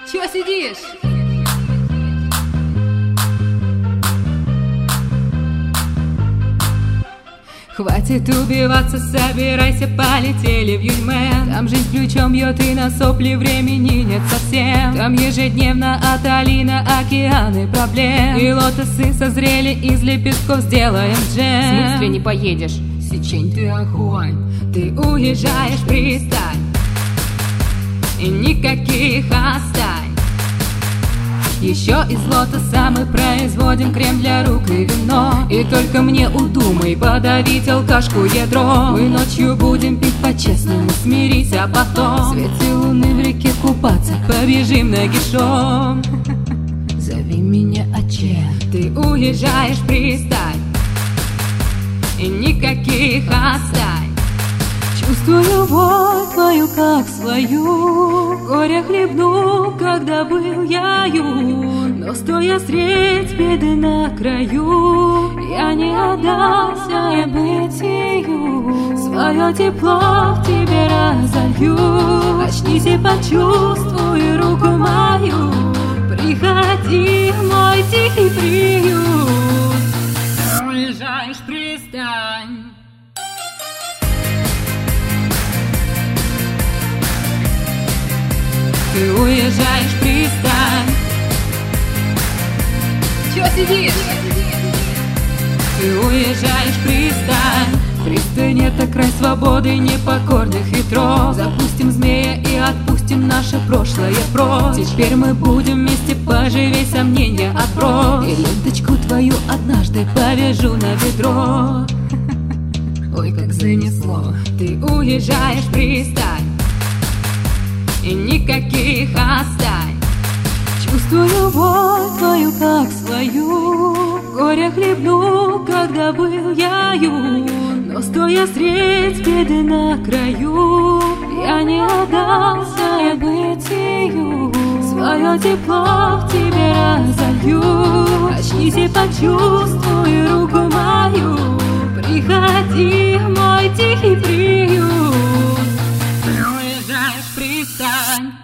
Чё сидишь? Хватит убиваться, собирайся, полетели в Юньмэн. Там жизнь ключом бьет и на сопли времени нет совсем. Там ежедневно от Алина океаны проблем. И лотосы созрели, из лепестков сделаем джем. В смысле не поедешь? Сечень, ты огонь. Ты уезжаешь в пристань и никаких остань. Еще из лотоса мы производим крем для рук и вино. И только мне удумай подавить алкашку ядро. Мы ночью будем пить по-честному, смирись, а потом в свете луны в реке купаться побежим нагишом. Зови меня Аче. Ты уезжаешь в пристань и никаких остань. Чувствую любовь твою как свою, горе хлебнул, когда был я юн. Но стоя средь беды на краю, я не отдался бытию. Свое тепло в тебе разолью. Очнись и почувствуй руку мою. Приходи в мой тихий приют. Уезжаешь в пристань. Ты уезжаешь в пристань. Чё сидишь? Ты уезжаешь в пристань. Пристань — это край свободы непокорных ветров. Запустим змея и отпустим наше прошлое прочь. Теперь мы будем вместе, поживей, сомнения отбрось. И ленточку твою однажды повяжу на ведро. Ой, как занесло. Ты уезжаешь в пристань и никаких остань. Чувствую любовь твою как свою, горе хлебнул, когда был я юн. Но стоя средь беды на краю, я не отдался бытию. Свое тепло в тебе разолью. Очнись и почувствуй руку мою. Приходи в мой тихий приют. Уезжаешь в пристань.